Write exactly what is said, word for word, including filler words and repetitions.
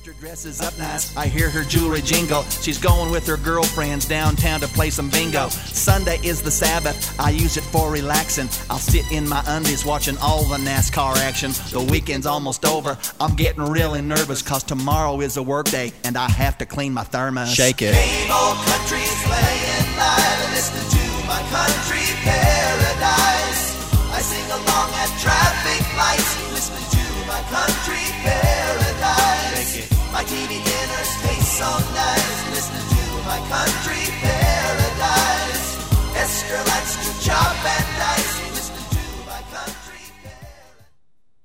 sister dresses up nice. I hear her jewelry jingle. She's going with her girlfriends downtown to play some bingo. Sunday is the Sabbath. I use it for relaxing. I'll sit in my undies watching all the NASCAR action. The weekend's almost over. I'm getting really nervous cause tomorrow is a work day and I have to clean my thermos. Shake it. Game old country's playing live and listening to my country paradise. I sing along at traffic lights, listening to my country paradise. My T V dinners taste so nice, listening to my country paradise.